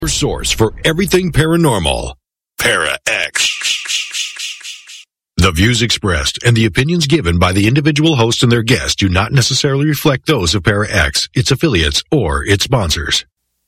Your source for everything paranormal. Para-X. The views expressed and the opinions given by the individual host and their guests do not necessarily reflect those of Para-X, its affiliates, or its sponsors.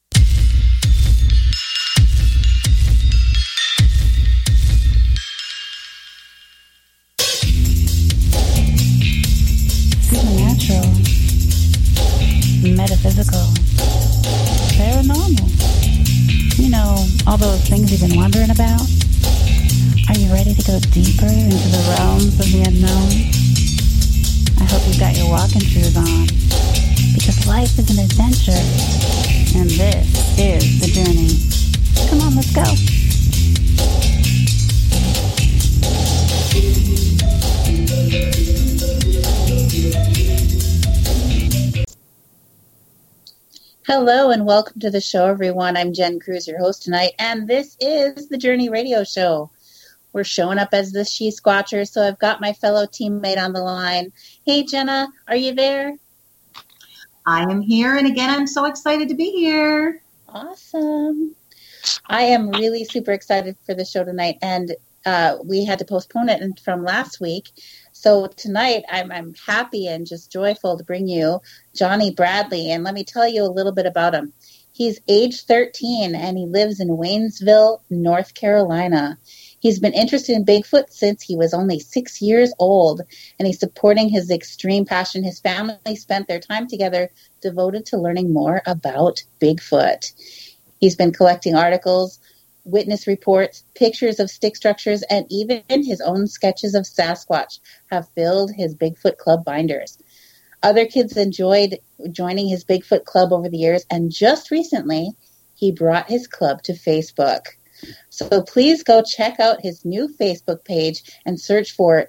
Supernatural, metaphysical, paranormal. You know, all those things you've been wondering about? Are you ready to go deeper into the realms of the unknown? I hope you've got your walking shoes on, because life is an adventure, and this is the journey. Come on, let's go. Hello and welcome to the show, everyone. I'm Jen Cruz, your host tonight, and this is the Journey Radio Show. We're showing up as the She Squatchers, so I've got my fellow teammate on the line. Hey, Jenna, are you there? I am here, and again, I'm so excited to be here. Awesome. I am really super excited for the show tonight, and we had to postpone it from last week. So tonight, I'm happy and just joyful to bring you Johnny Bradley, and let me tell you a little bit about him. He's age 13, and he lives in Waynesville, North Carolina. He's been interested in Bigfoot since he was only 6 years old, and he's supporting his extreme passion. His family spent their time together devoted to learning more about Bigfoot. He's been collecting articles, witness reports, pictures of stick structures, and even his own sketches of Sasquatch have filled his Bigfoot Club binders. Other kids enjoyed joining his Bigfoot Club over the years, and just recently, he brought his club to Facebook. So please go check out his new Facebook page and search for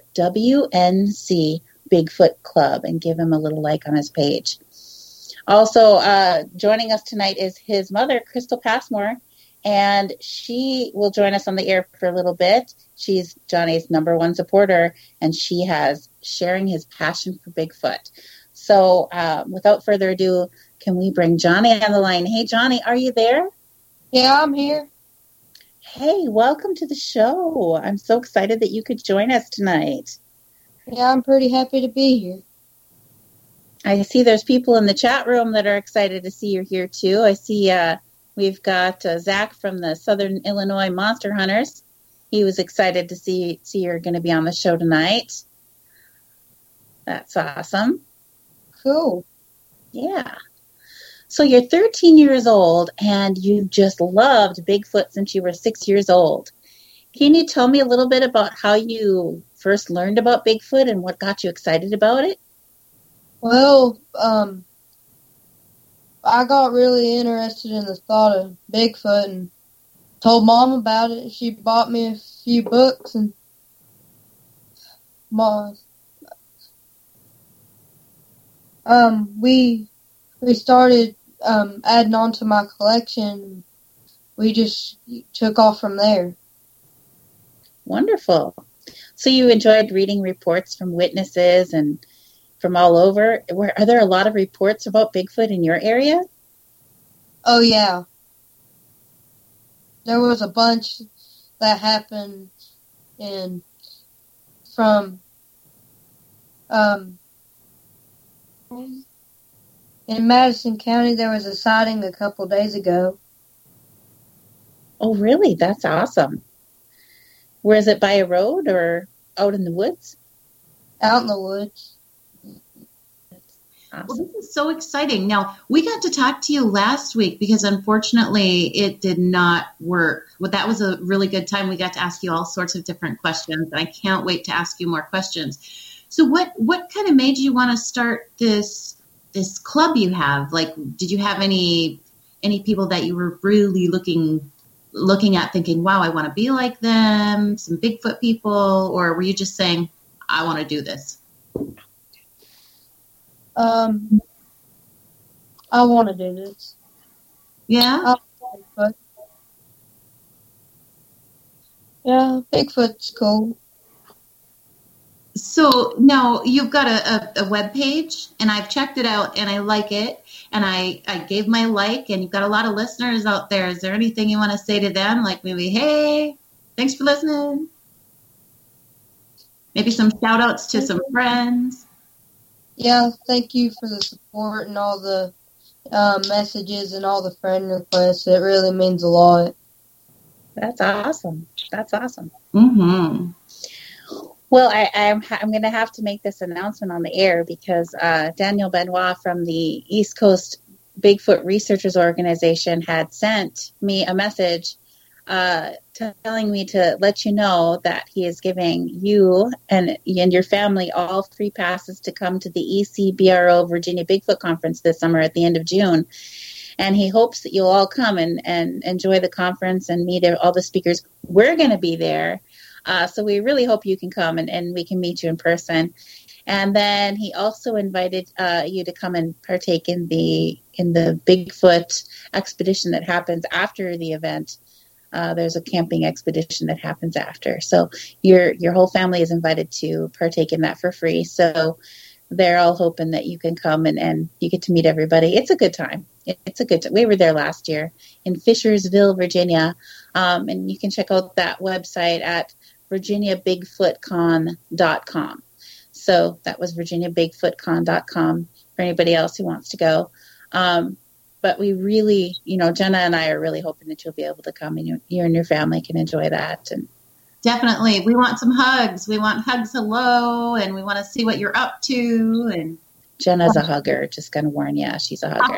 WNC Bigfoot Club and give him a little like on his page. Also, joining us tonight is his mother, Crystal Passmore, and she will join us on the air for a little bit. She's Johnny's #1 supporter, and she has sharing his passion for Bigfoot. So without further ado, can we bring Johnny on the line? Hey, Johnny, are you there? Yeah, I'm here. Hey, welcome to the show. I'm so excited that you could join us tonight. Yeah, I'm pretty happy to be here. I see there's people in the chat room that are excited to see you here, too. I see we've got Zach from the Southern Illinois Monster Hunters. He was excited to see you're going to be on the show tonight. That's awesome. Cool. Yeah. So you're 13 years old, and you've just loved Bigfoot since you were 6 years old. Can you tell me a little bit about how you first learned about Bigfoot and what got you excited about it? Well, I got really interested in the thought of Bigfoot and told Mom about it. She bought me a few books, and we started adding on to my collection. We just took off from there. Wonderful. So you enjoyed reading reports from witnesses and from all over. Are there a lot of reports about Bigfoot in your area? Oh, yeah. There was a bunch that happened in Madison County. There was a sighting a couple days ago. Oh, really? That's awesome. Where is it, by a road or out in the woods? Out in the woods. Awesome. Well, this is so exciting. Now, we got to talk to you last week because unfortunately it did not work. Well, that was a really good time. We got to ask you all sorts of different questions, and I can't wait to ask you more questions. So what kind of made you want to start this club you have? Like, did you have any people that you were really looking at thinking, wow, I want to be like them, some Bigfoot people, or were you just saying, I want to do this? I want to do this. Yeah? Bigfoot. Yeah, Bigfoot's cool. So now you've got a web page, and I've checked it out, and I like it, and I gave my like, and you've got a lot of listeners out there. Is there anything you want to say to them? Like maybe, hey, thanks for listening. Maybe some shout outs to some friends. Yeah, thank you for the support and all the messages and all the friend requests. It really means a lot. That's awesome. That's awesome. Mm-hmm. Well, I'm going to have to make this announcement on the air because Daniel Benoit from the East Coast Bigfoot Researchers Organization had sent me a message telling me to let you know that he is giving you and your family all free passes to come to the ECBRO Virginia Bigfoot Conference this summer at the end of June. And he hopes that you'll all come and enjoy the conference and meet all the speakers. We're going to be there. So we really hope you can come and we can meet you in person. And then he also invited you to come and partake in the Bigfoot expedition that happens after the event. There's a camping expedition that happens after. So your whole family is invited to partake in that for free. So they're all hoping that you can come and you get to meet everybody. It's a good time. It's a good time. We were there last year in Fishersville, Virginia. And you can check out that website at virginiabigfootcon.com. So that was virginiabigfootcon.com for anybody else who wants to go. But we really, Jenna and I are really hoping that you'll be able to come and you and your family can enjoy that. And definitely. We want some hugs. We want hugs hello, and we want to see what you're up to. And Jenna's a hugger, just going to warn you. She's a hugger.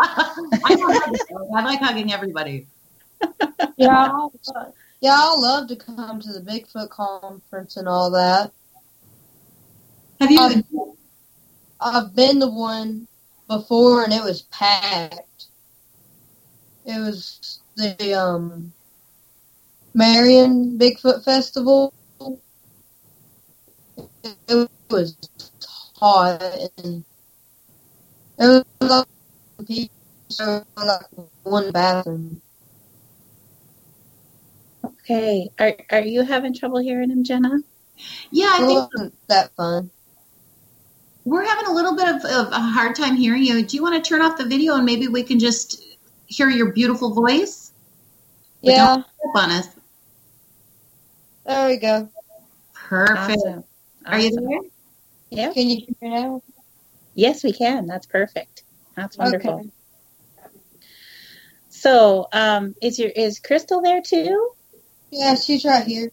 I like hugging everybody. Yeah, I'll love to come to the Bigfoot conference and all that. Have you? I've been to one before, and it was packed. It was the Marion Bigfoot Festival. It was hot, and there was a lot of people, so like one bathroom. Okay. Are you having trouble hearing him, Jenna? Yeah, I think It wasn't that fun. we're having a little bit of a hard time hearing you. Do you want to turn off the video and maybe we can just hear your beautiful voice? But Yeah. don't step on us. There we go. Perfect. Awesome. Are you there? Yeah. Can you hear me now? Yes, we can. That's perfect. That's wonderful. Okay. So, is Crystal there too? Yeah, she's right here.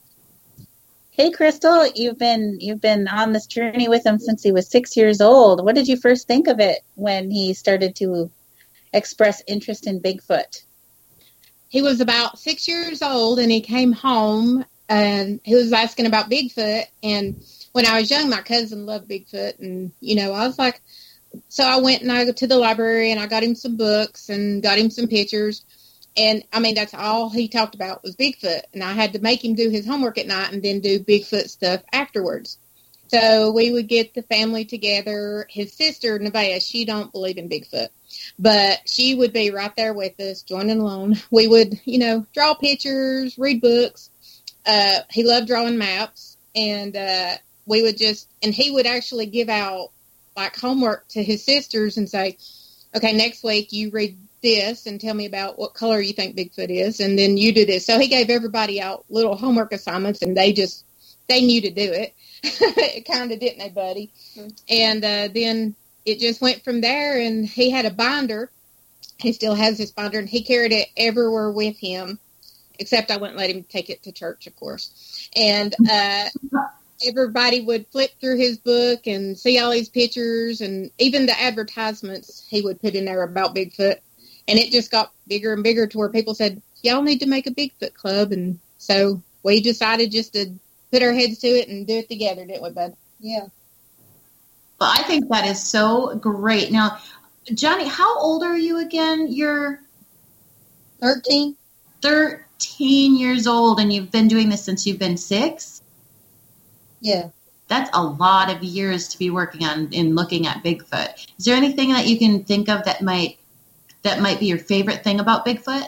Hey, Crystal, you've been on this journey with him since he was 6 years old. What did you first think of it when he started to express interest in Bigfoot? He was about 6 years old, and he came home, and he was asking about Bigfoot. And when I was young, my cousin loved Bigfoot, and I was like, so I went and I go to the library, and I got him some books and got him some pictures. And, that's all he talked about was Bigfoot. And I had to make him do his homework at night and then do Bigfoot stuff afterwards. So we would get the family together. His sister, Nevaeh, she don't believe in Bigfoot. But she would be right there with us, joining along. We would, draw pictures, read books. He loved drawing maps. And we would and he would actually give out, like, homework to his sisters and say, okay, next week you read this and tell me about what color you think Bigfoot is, and then you do this. So he gave everybody out little homework assignments, and they knew to do it. It kind of didn't they, buddy? Mm-hmm. And then it just went from there, and he had a binder. He still has his binder, and he carried it everywhere with him, except I wouldn't let him take it to church, of course. And everybody would flip through his book and see all these pictures, and even the advertisements he would put in there about Bigfoot. And it just got bigger and bigger to where people said, y'all need to make a Bigfoot club. And so we decided just to put our heads to it and do it together, didn't we, bud? Yeah. Well, I think that is so great. Now, Johnny, how old are you again? You're 13. 13 years old, and you've been doing this since you've been 6? Yeah. That's a lot of years to be working on in looking at Bigfoot. Is there anything that you can think of that might be your favorite thing about Bigfoot?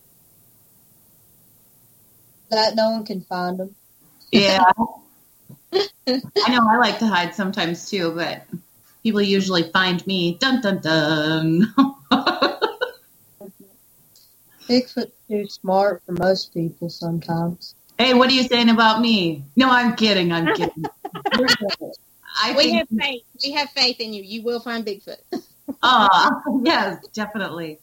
That no one can find them. Yeah. I know I like to hide sometimes too, but people usually find me. Dun, dun, dun. Bigfoot's too smart for most people sometimes. Hey, what are you saying about me? No, I'm kidding. I'm kidding. We have faith. We have faith in you. You will find Bigfoot. Yes, definitely.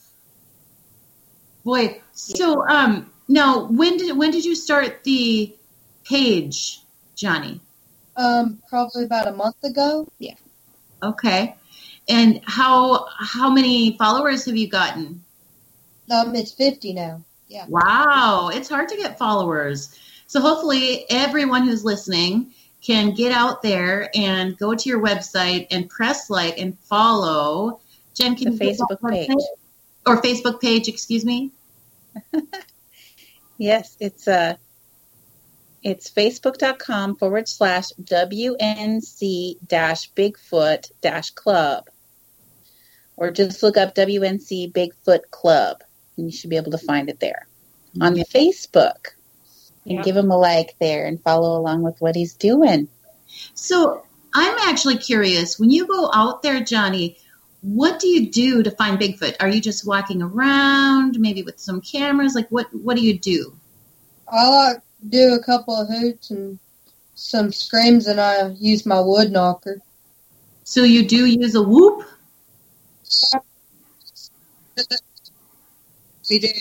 Boy, so now when did you start the page, Johnny? Probably about a month ago. Yeah. Okay. And how many followers have you gotten? It's 50 now. Yeah. Wow, it's hard to get followers. So hopefully everyone who's listening can get out there and go to your website and press like and follow. Jen, can The you give Facebook that page. website? Or Facebook page, excuse me. Yes, it's facebook.com/WNC-Bigfoot-Club. Or just look up WNC Bigfoot Club, and you should be able to find it there. On Facebook. And give him a like there and follow along with what he's doing. So I'm actually curious, when you go out there, Johnny, what do you do to find Bigfoot? Are you just walking around, maybe with some cameras? Like, what do you do? I like to do a couple of hoots and some screams, and I use my wood knocker. So you do use a whoop? We do.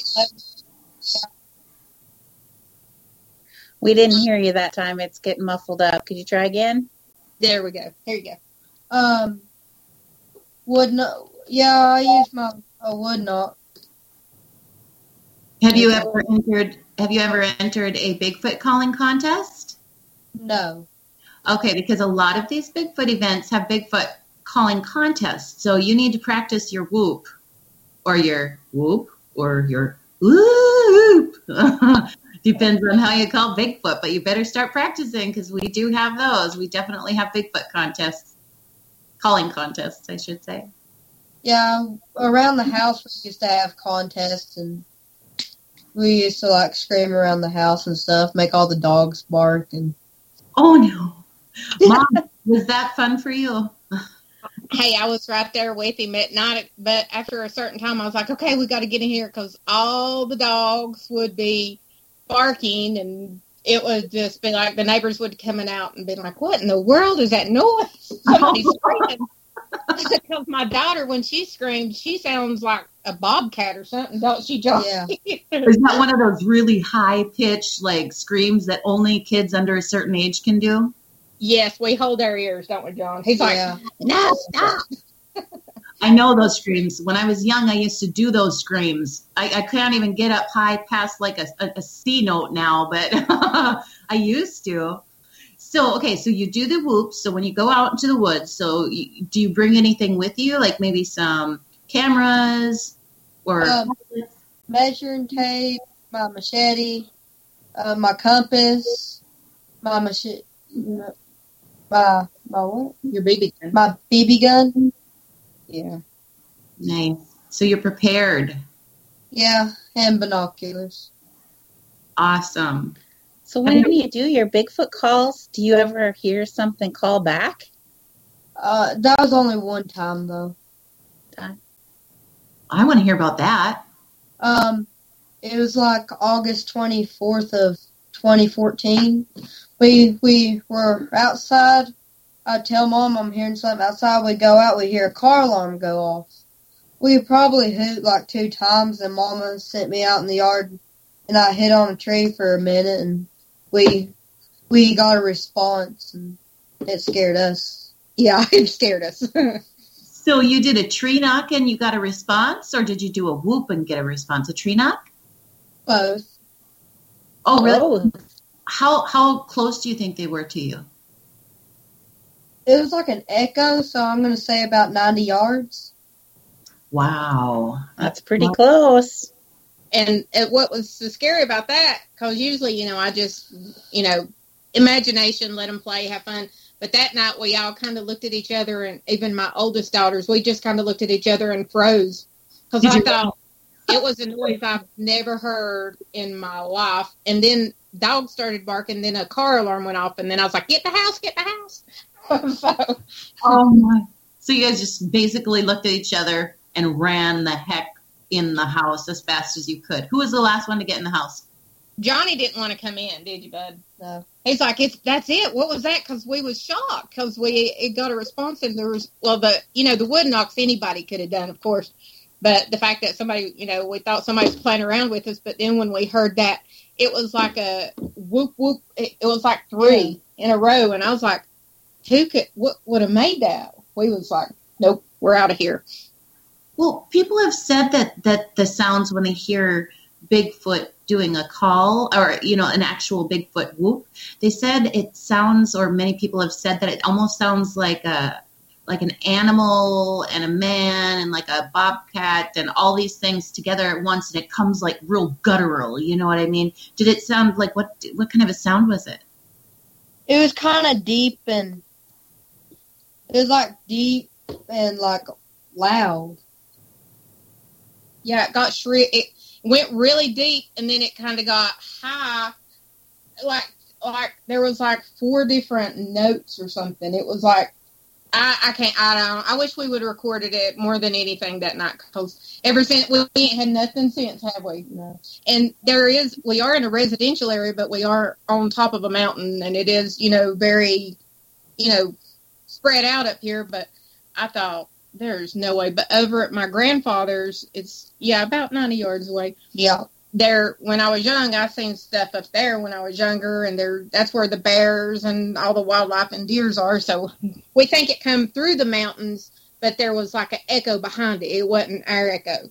We didn't hear you that time. It's getting muffled up. Could you try again? There we go. Here you go. I use a wood knock. Have you ever entered a Bigfoot calling contest? No. Okay, because a lot of these Bigfoot events have Bigfoot calling contests. So you need to practice your whoop or your whoop. Depends on how you call Bigfoot, but you better start practicing because we do have those. We definitely have Bigfoot contests, calling contests, I should say. Yeah, around the house we used to have contests, and we used to like scream around the house and stuff, make all the dogs bark. And oh no, Mom, was that fun for you? Hey, I was right there with him at night, but after a certain time, I was like, okay, we got to get in here because all the dogs would be barking, and it would just be like the neighbors would be coming out and be like, what in the world is that noise? Somebody's screaming. Because my daughter, when she screams, she sounds like a bobcat or something, don't she, John? Yeah. Is that one of those really high-pitched like screams that only kids under a certain age can do? Yes, we hold our ears, don't we, John? He's like, no, stop. I know those screams. When I was young, I used to do those screams. I can't even get up high past like a C note now, but I used to. So, okay, so you do the whoops. So when you go out into the woods, so do you bring anything with you, like maybe some cameras or measuring tape, my machete, my compass, my machete, my what? Your BB gun. My BB gun. Yeah. Nice. So you're prepared. Yeah, and binoculars. Awesome. So when you do your Bigfoot calls, do you ever hear something call back? That was only one time, though. I want to hear about that. It was like August 24th of 2014. We were outside. I'd tell Mom I'm hearing something outside. We'd go out. We'd hear a car alarm go off. We probably hoot like 2 times, and Mama sent me out in the yard, and I hid on a tree for a minute, and we got a response, and it scared us. Yeah, it scared us. So you did a tree knock and you got a response, or did you do a whoop and get a response? A tree knock? Both. Oh, really? Oh. How close do you think they were to you? It was like an echo, so I'm going to say about 90 yards. Wow. That's pretty close. And what was so scary about that, because usually, I just, imagination, let them play, have fun. But that night we all kind of looked at each other, and even my oldest daughters, we just kind of looked at each other and froze. Because I thought it was a noise I've never heard in my life. And then dog started barking, then a car alarm went off, and then I was like, get the house. So, oh my. So you guys just basically looked at each other and ran the heck in the house as fast as you could. Who was the last one to get in the house? Johnny didn't want to come in, did you, bud? No. He's like, that's it. What was that? Because we was shocked because it got a response, and there was, the wood knocks anybody could have done, of course. But the fact that somebody, we thought somebody was playing around with us, but then when we heard that, it was like a whoop, whoop. It was like 3 in a row, and I was like, what would have made that? We was like, nope, we're out of here. Well, people have said that the sounds when they hear Bigfoot doing a call or, an actual Bigfoot whoop, they said it sounds, or many people have said that it almost sounds like an animal and a man and like a bobcat and all these things together at once, and it comes like real guttural, you know what I mean? Did it sound like, what kind of a sound was it? It was kind of deep, and it was like deep and like loud. Yeah, it got shriek. It went really deep, and then it kind of got high. Like there was like 4 different notes or something. It was like, I wish we would have recorded it more than anything that night, because ever since we ain't had nothing since, have we? No. And we are in a residential area, but we are on top of a mountain, and it is, very, spread out up here. But I thought, there's no way. But over at my grandfather's, it's about 90 yards away. Yeah. There, when I was young, I seen stuff up there when I was younger, and that's where the bears and all the wildlife and deers are. So we think it come through the mountains, but there was like an echo behind it. It wasn't our echo.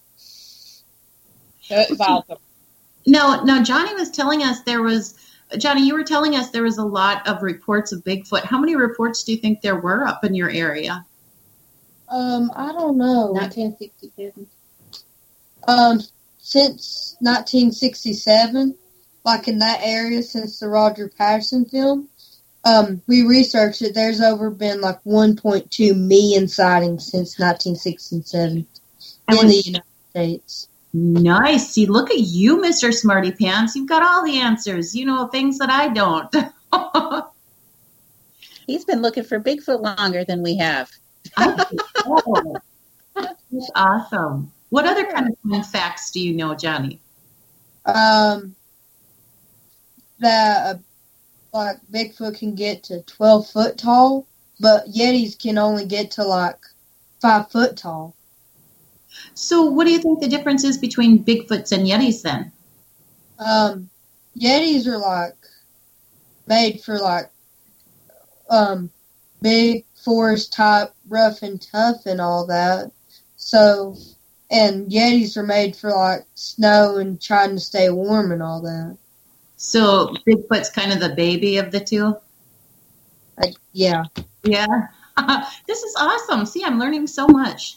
So it was awesome. No, Johnny was telling us Johnny, you were telling us there was a lot of reports of Bigfoot. How many reports do you think there were up in your area? I don't know. 1967. Since 1967, like in that area, since the Roger Patterson film, we researched it. There's been like 1.2 million sightings since 1967 in the United States. Nice. See, look at you, Mr. Smarty Pants. You've got all the answers. You know things that I don't. He's been looking for Bigfoot longer than we have. Oh, that's awesome. What other kind of fun facts do you know, Johnny? That like Bigfoot can get to 12 foot tall, but Yetis can only get to like 5 foot tall. So what do you think the difference is between Bigfoots and Yetis then? Yetis are like made for like big forest type, rough and tough and all that. So, and Yetis are made for like snow and trying to stay warm and all that. So Bigfoot's kind of the baby of the two? Yeah. Yeah. This is awesome. See, I'm learning so much.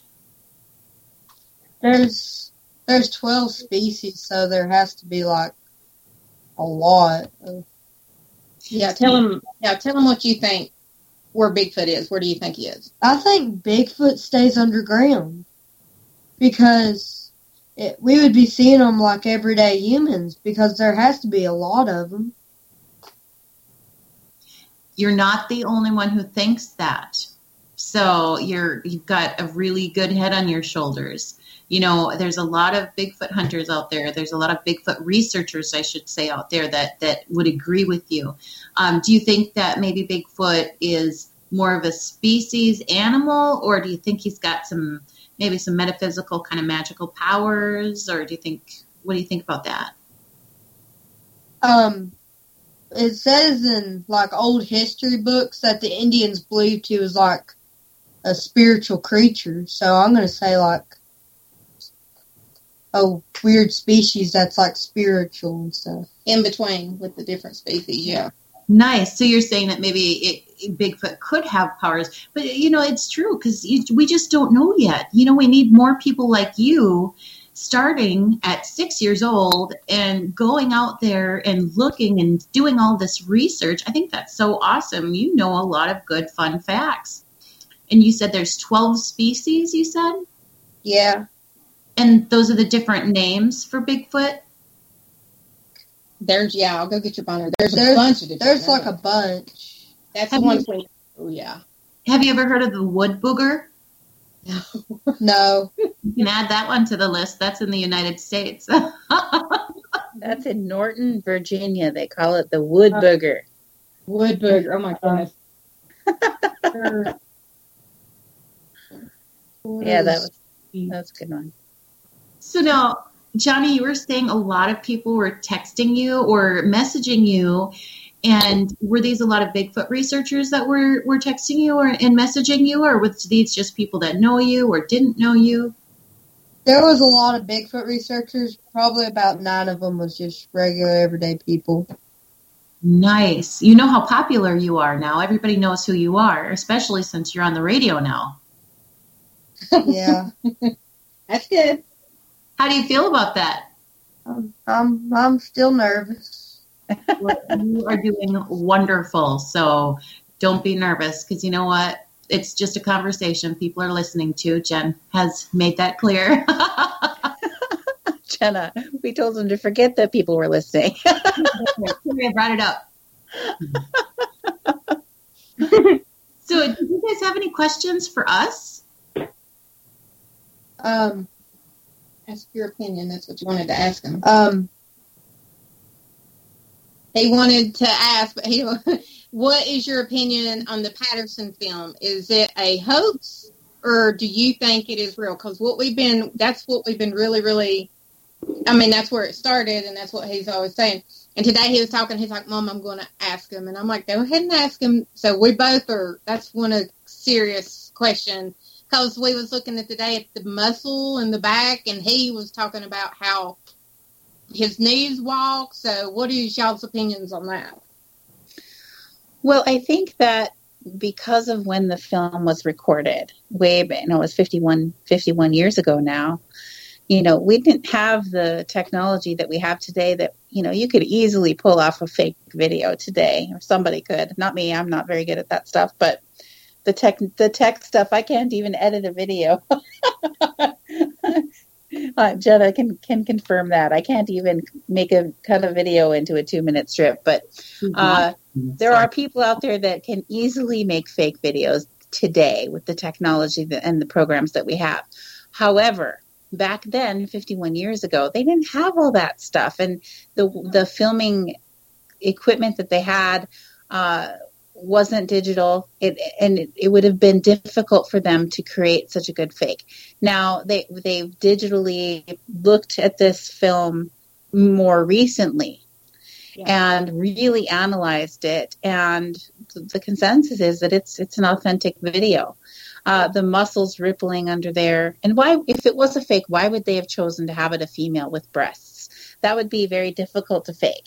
There's 12 species, so there has to be like a lot. Tell them what you think where Bigfoot is. Where do you think he is? I think Bigfoot stays underground because we would be seeing them like everyday humans because there has to be a lot of them. You're not the only one who thinks that. So you've got a really good head on your shoulders. You know, there's a lot of Bigfoot hunters out there. There's a lot of Bigfoot researchers, I should say, out there that would agree with you. Do you think that maybe Bigfoot is more of a species animal, or do you think he's got some metaphysical kind of magical powers, or what do you think about that? It says in like old history books that the Indians believed he was like a spiritual creature. So I'm going to say like a weird species that's like spiritual and stuff. In between with the different species, yeah. Nice. So you're saying that maybe Bigfoot could have powers, but it's true because we just don't know yet. We need more people like you starting at 6 years old and going out there and looking and doing all this research. I think that's so awesome. You know a lot of good, fun facts. And you said there's 12 species, you said? Yeah. And those are the different names for Bigfoot? I'll go get your binder. There's a bunch of different. There's like a bunch. That's the one. Oh yeah. Have you ever heard of the wood booger? No. You can add that one to the list. That's in the United States. That's in Norton, Virginia. They call it the wood booger. Wood booger. Oh my goodness. Yeah, that's a good one. So now, Johnny, you were saying a lot of people were texting you or messaging you, and were these a lot of Bigfoot researchers that were texting you and messaging you, or was these just people that know you or didn't know you? There was a lot of Bigfoot researchers. Probably about 9 of them was just regular, everyday people. Nice. You know how popular you are now. Everybody knows who you are, especially since you're on the radio now. Yeah. That's good. How do you feel about that? I'm still nervous. Well, you are doing wonderful. So don't be nervous, because you know what? It's just a conversation people are listening to. Jen has made that clear. Jenna, we told them to forget that people were listening. I brought it up. So, do you guys have any questions for us? Ask your opinion. That's what you wanted to ask him. He wanted to ask, but what is your opinion on the Patterson film? Is it a hoax, or do you think it is real? Because that's what we've been really, really, I mean, that's where it started, and that's what he's always saying. And today he was talking, he's like, Mom, I'm going to ask him. And I'm like, go ahead and ask him. So we both that's one a serious question. Because we was looking at today at the muscle in the back, and he was talking about how his knees walk. So what is y'all's opinions on that? Well, I think that because of when the film was recorded, it was 51 years ago now, we didn't have the technology that we have today that, you could easily pull off a fake video today, or somebody could. Not me. I'm not very good at that stuff, but the tech stuff, I can't even edit a video. Jenna can confirm that. I can't even cut a video into a 2-minute strip, but there are people out there that can easily make fake videos today with the technology and the programs that we have. However, back then, 51 years ago, they didn't have all that stuff, and the filming equipment that they had wasn't digital. It would have been difficult for them to create such a good fake. Now they've digitally looked at this film more recently and really analyzed it, and the consensus is that it's an authentic video. The muscles rippling under there, and why, if it was a fake, why would they have chosen to have it a female with breasts? That would be very difficult to fake.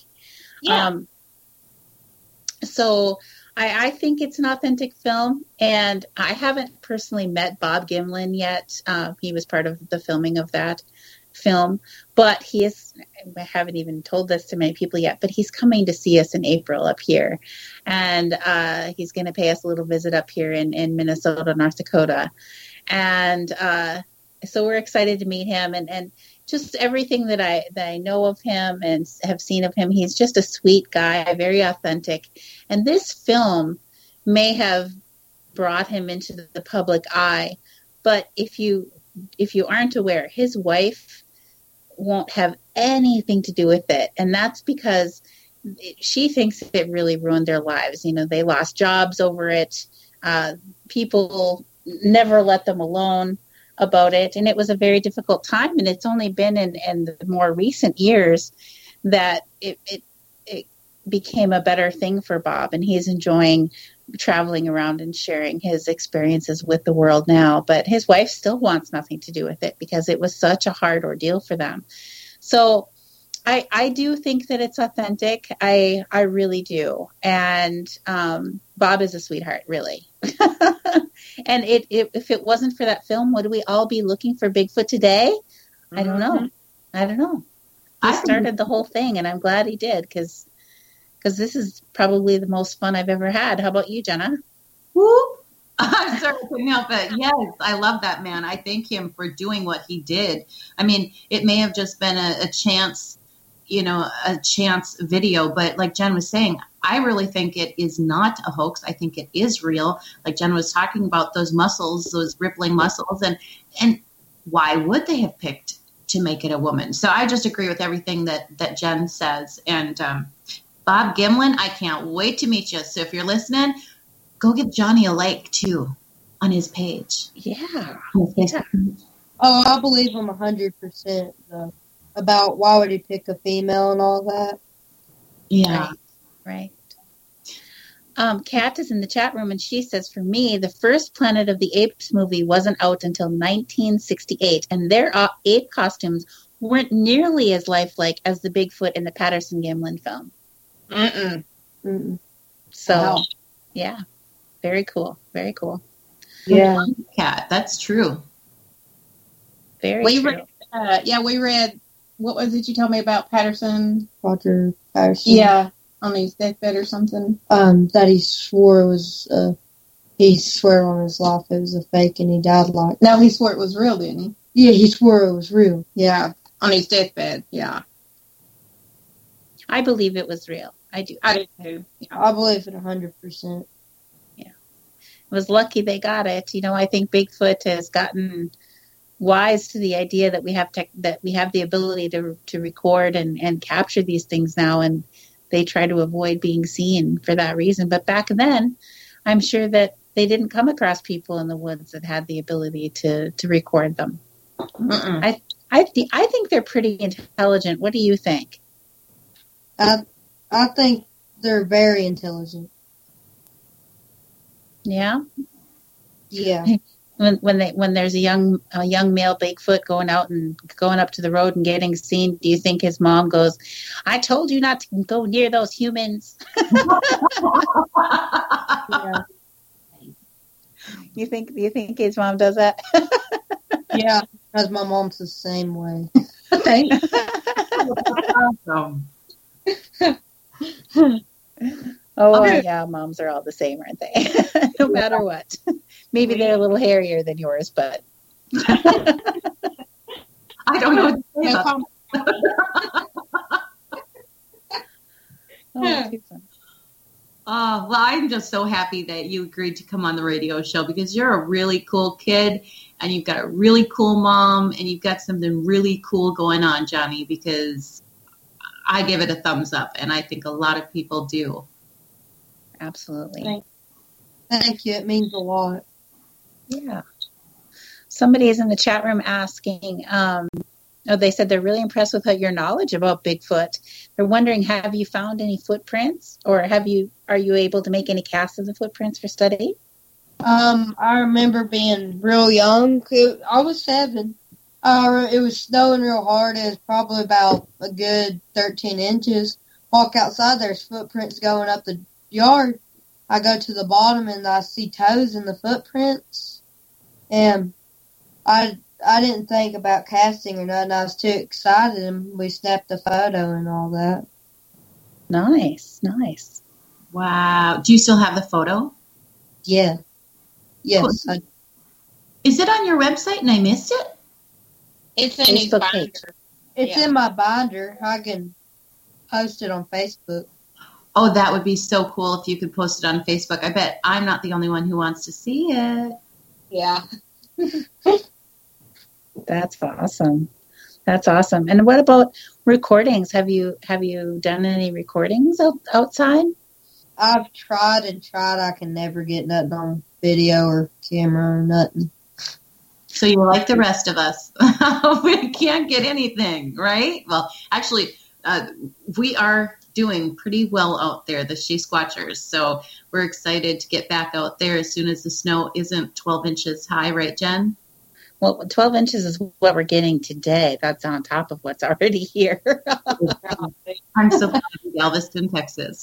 So I think it's an authentic film, and I haven't personally met Bob Gimlin yet. He was part of the filming of that film, but I haven't even told this to many people yet, but he's coming to see us in April up here, and he's going to pay us a little visit up here in Minnesota, North Dakota, and so we're excited to meet him, and just everything that I know of him and have seen of him, he's just a sweet guy, very authentic. And this film may have brought him into the public eye, but if you aren't aware, his wife won't have anything to do with it, and that's because she thinks it really ruined their lives. They lost jobs over it. People never let them alone about it, and it was a very difficult time, and it's only been in the more recent years that it became a better thing for Bob, and he's enjoying traveling around and sharing his experiences with the world now. But his wife still wants nothing to do with it because it was such a hard ordeal for them. So I do think that it's authentic. I really do. And Bob is a sweetheart, really. And if it wasn't for that film, would we all be looking for Bigfoot today? I don't know. He started the whole thing, and I'm glad he did, because this is probably the most fun I've ever had. How about you, Jenna? Whoop. I'm sorry, I couldn't help it. Yes, I love that man. I thank him for doing what he did. I mean, it may have just been a chance a chance video. But like Jen was saying, I really think it is not a hoax. I think it is real. Like Jen was talking about those muscles, those rippling muscles, and why would they have picked to make it a woman? So I just agree with everything that Jen says. And Bob Gimlin, I can't wait to meet you. So if you're listening, go give Johnny a like too on his page. Yeah. Oh, I believe him 100% about why would he pick a female and all that. Yeah. Right. Kat is in the chat room, and she says, for me, the first Planet of the Apes movie wasn't out until 1968, and their ape costumes weren't nearly as lifelike as the Bigfoot in the Patterson-Gimlin film. So, wow. Yeah, very cool. Very cool. Yeah, Kat, that's true. Very true. We read, what was it you told me about Patterson? Roger Patterson. Yeah, on his deathbed or something. That he swore it was, he swore on his life it was a fake and he died like. No, he swore it was real, didn't he? Yeah, he swore it was real. Yeah, on his deathbed, yeah. I believe it was real. I do. I do too. Yeah. I believe it 100%. Yeah. It was lucky they got it. I think Bigfoot has gotten wise to the idea that we have the ability to record and capture these things now, and they try to avoid being seen for that reason. But back then, I'm sure that they didn't come across people in the woods that had the ability to record them. I think they're pretty intelligent. What do you think? I think they're very intelligent. Yeah. Yeah. When there's a young male Bigfoot going out and going up to the road and getting seen, do you think his mom goes, "I told you not to go near those humans"? Yeah. You think his mom does that? Yeah, because my mom's the same way. Thanks. Awesome. Oh, yeah, moms are all the same, aren't they? No matter what. Maybe they're a little hairier than yours, but I don't know what to say about that. too fun. Well, I'm just so happy that you agreed to come on the radio show because you're a really cool kid and you've got a really cool mom and you've got something really cool going on, Johnny, because I give it a thumbs up and I think a lot of people do. Absolutely. Thank you. It means a lot. Yeah. Somebody is in the chat room asking, they said they're really impressed with your knowledge about Bigfoot. They're wondering, have you found any footprints or are you able to make any casts of the footprints for study? I remember being real young. I was 7. It was snowing real hard. It was probably about a good 13 inches. Walk outside, there's footprints going up the yard. I go to the bottom and I see toes in the footprints. And I didn't think about casting or nothing. I was too excited and we snapped a photo and all that. Nice. Wow. Do you still have the photo? Yeah. Yes. Cool. Is it on your website and I missed it? It's in his binder. It's in my binder. I can post it on Facebook. Oh, that would be so cool if you could post it on Facebook. I bet I'm not the only one who wants to see it. Yeah. That's awesome. And what about recordings? Have you done any recordings outside? I've tried. I can never get nothing on video or camera or nothing. So you're like the rest of us. We can't get anything, right? Well, actually, we are doing pretty well out there, the She Squatchers. So we're excited to get back out there as soon as the snow isn't 12 inches high, right, Jen? Well, 12 inches is what we're getting today. That's on top of what's already here. I'm so proud of Galveston, Texas.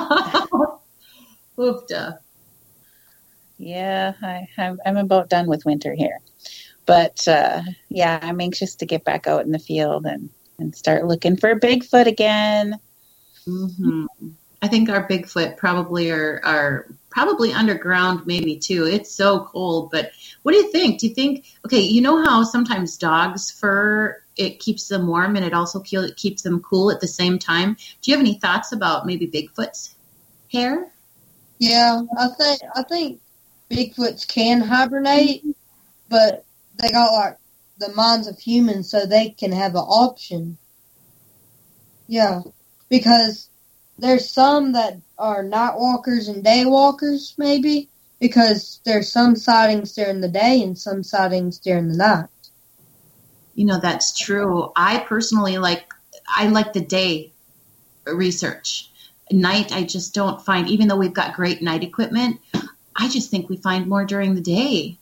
Oofda. Yeah, I'm about done with winter here. But, I'm anxious to get back out in the field and start looking for Bigfoot again. Mm-hmm. I think our Bigfoot probably are probably underground maybe too. It's so cold. But what do you think? Do you think, okay, you know how sometimes dogs' fur, it keeps them warm and it also keeps them cool at the same time? Do you have any thoughts about maybe Bigfoot's hair? Yeah, I think Bigfoots can hibernate, but they got like the minds of humans, so they can have an option. Yeah, because there's some that are night walkers and day walkers, maybe, because there's some sightings during the day and some sightings during the night. You know, that's true. I personally like the day research. Night, I just don't find, even though we've got great night equipment, I just think we find more during the day.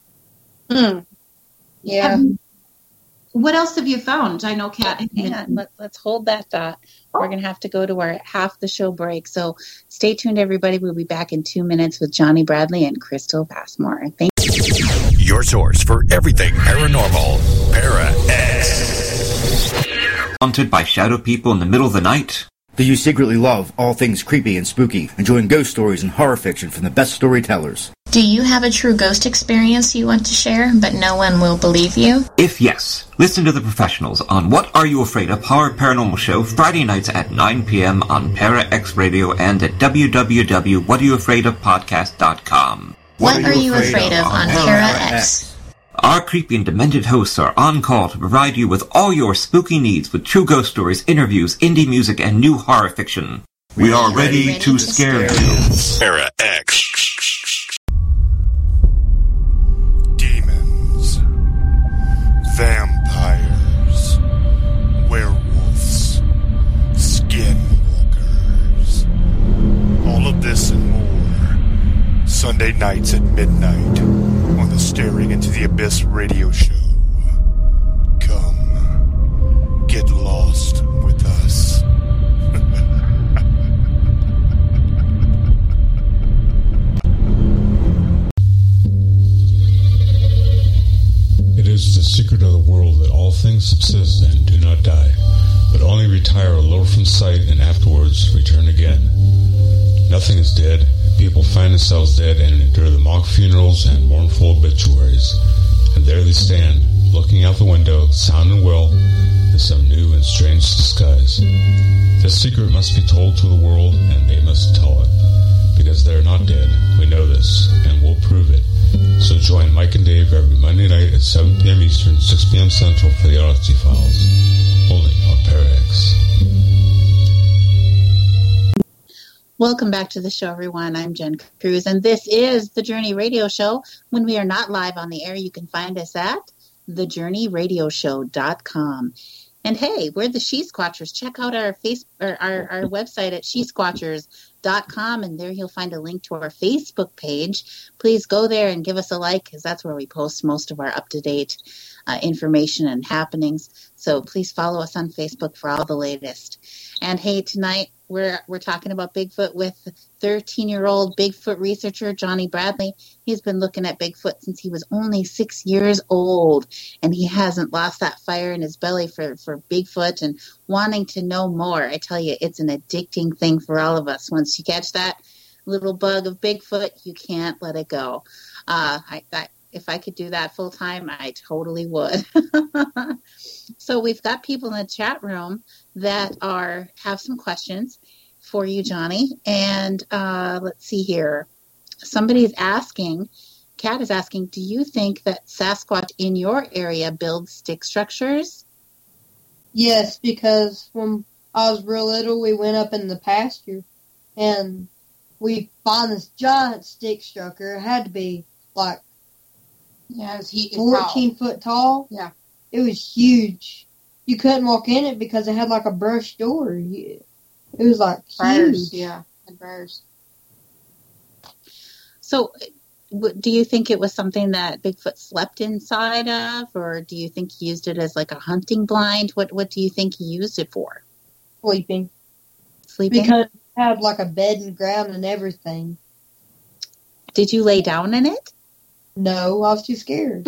Yeah. What else have you found? I know, Kat. Yeah, let's hold that thought. We're going to have to go to our half the show break. So stay tuned, everybody. We'll be back in 2 minutes with Johnny Bradley and Crystal Passmore. Thank you. Your source for everything paranormal. Para-X. Haunted by shadow people in the middle of the night? Do you secretly love all things creepy and spooky, enjoying ghost stories and horror fiction from the best storytellers? Do you have a true ghost experience you want to share, but no one will believe you? If yes, listen to the professionals on What Are You Afraid of? Horror Paranormal Show, Friday nights at 9 p.m. on Para-X Radio and at www.whatareyouafraidofpodcast.com. What Are You Afraid of on Para-X? Our creepy and demented hosts are on call to provide you with all your spooky needs with true ghost stories, interviews, indie music, and new horror fiction. We are ready to scare you. Para-X. Demons, vampires, werewolves, skinwalkers. All of this and more. Sunday nights at midnight on the Staring Into the Abyss radio show. Come, get lost with us. It is the secret of the world that all things subsist and do not die, but only retire a little from sight and afterwards return again. Nothing is dead. People find themselves dead and endure the mock funerals and mournful obituaries. And there they stand, looking out the window, sound and well, in some new and strange disguise. This secret must be told to the world, and they must tell it. Because they're not dead, we know this, and we'll prove it. So join Mike and Dave every Monday night at 7 p.m. Eastern, 6 p.m. Central for the Odyssey Files. Only on Para-X. Welcome back to the show, everyone. I'm Jen Cruz, and this is The Journey Radio Show. When we are not live on the air, you can find us at thejourneyradioshow.com. And hey, we're the She Squatchers. Check out our our website at shesquatchers.com, and there you'll find a link to our Facebook page. Please go there and give us a like, because that's where we post most of our up-to-date information and happenings. So please follow us on Facebook for all the latest. And hey, tonight we're talking about Bigfoot with 13-year-old Bigfoot researcher Johnny Bradley. He's been looking at Bigfoot since he was only 6 years old, and he hasn't lost that fire in his belly for Bigfoot and wanting to know more. I tell you, it's an addicting thing for all of us. Once you catch that little bug of Bigfoot, you can't let it go. If I could do that full time, I totally would. So we've got people in the chat room that have some questions for you, Johnny. And let's see here. Somebody's asking, Kat is asking, do you think that Sasquatch in your area builds stick structures? Yes, because when I was real little, we went up in the pasture and we found this giant stick structure. It had to be like 14 foot tall. Yeah. It was huge. You couldn't walk in it because it had like a brush door. It was like huge. Yeah, and briars. So do you think it was something that Bigfoot slept inside of, or do you think he used it as like a hunting blind? What do you think he used it for? Sleeping. Sleeping? Because it had like a bed and ground and everything. Did you lay down in it? No, I was too scared.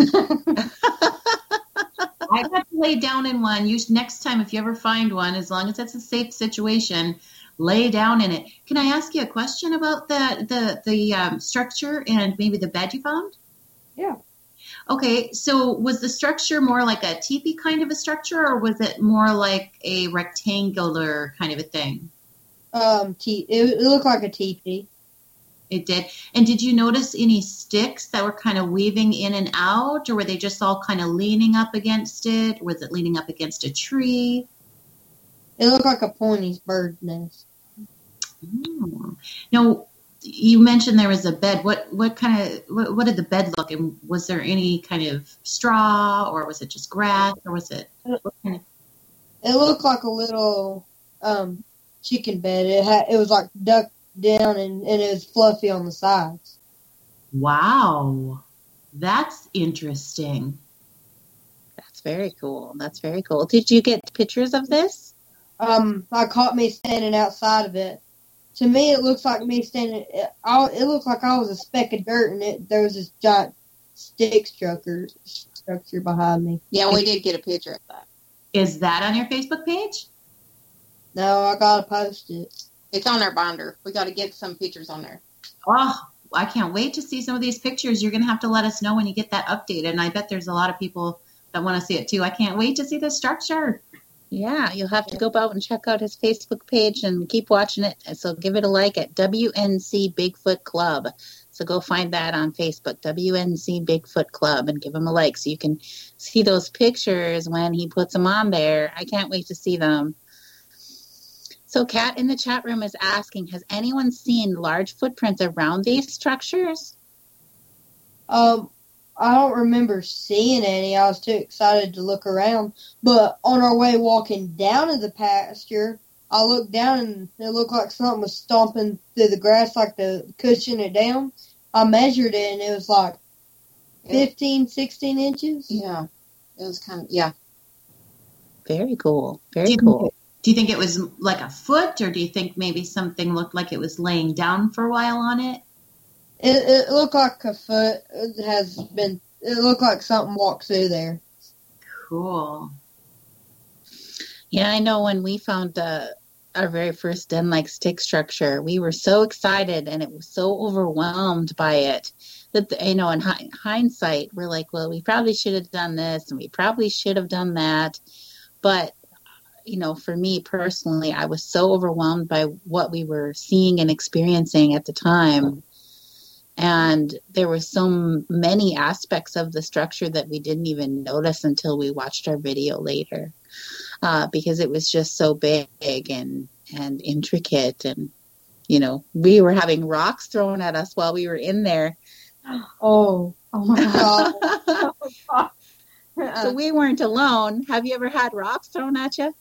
I got to lay down in one. Next time, if you ever find one, as long as it's a safe situation, lay down in it. Can I ask you a question about the structure and maybe the bed you found? Yeah. Okay, so was the structure more like a teepee kind of a structure, or was it more like a rectangular kind of a thing? It looked like a teepee. It did. And did you notice any sticks that were kind of weaving in and out, or were they just all kind of leaning up against it? Was it leaning up against a tree? It looked like a pointy bird's nest. Oh. Now, you mentioned there was a bed. What did the bed look? And was there any kind of straw, or was it just grass, or was it? What kind of... It looked like a little chicken bed. It was like ducked down and it was fluffy on the sides. Wow, that's interesting. That's very cool. That's very cool. Did you get pictures of this? I caught me standing outside of it. To me, it looks like me standing. It looked like I was a speck of dirt, and there was this giant stick structure behind me. Yeah, we did get a picture of that. Is that on your Facebook page? No, I gotta post it. It's on our binder. We got to get some pictures on there. Oh, I can't wait to see some of these pictures. You're going to have to let us know when you get that updated, and I bet there's a lot of people that want to see it too. I can't wait to see the structure. Yeah, you'll have to go out and check out his Facebook page and keep watching it. So give it a like at WNC Bigfoot Club. So go find that on Facebook, WNC Bigfoot Club, and give him a like so you can see those pictures when he puts them on there. I can't wait to see them. So Kat in the chat room is asking, has anyone seen large footprints around these structures? I don't remember seeing any. I was too excited to look around. But on our way walking down to the pasture, I looked down and it looked like something was stomping through the grass, like to cushion it down. I measured it and it was like 15, 16 inches. Yeah. It was kind of, yeah. Very cool. Very cool. Do you think it was like a foot, or do you think maybe something looked like it was laying down for a while on it? It looked like a foot. It looked like something walked through there. Cool. Yeah, I know when we found our very first den-like stick structure, we were so excited and it was so overwhelmed by it that, in hindsight, we're like, well, we probably should have done this and we probably should have done that. But, for me personally, I was so overwhelmed by what we were seeing and experiencing at the time. And there were so many aspects of the structure that we didn't even notice until we watched our video later, because it was just so big and intricate. And, we were having rocks thrown at us while we were in there. Oh my God. So we weren't alone. Have you ever had rocks thrown at you?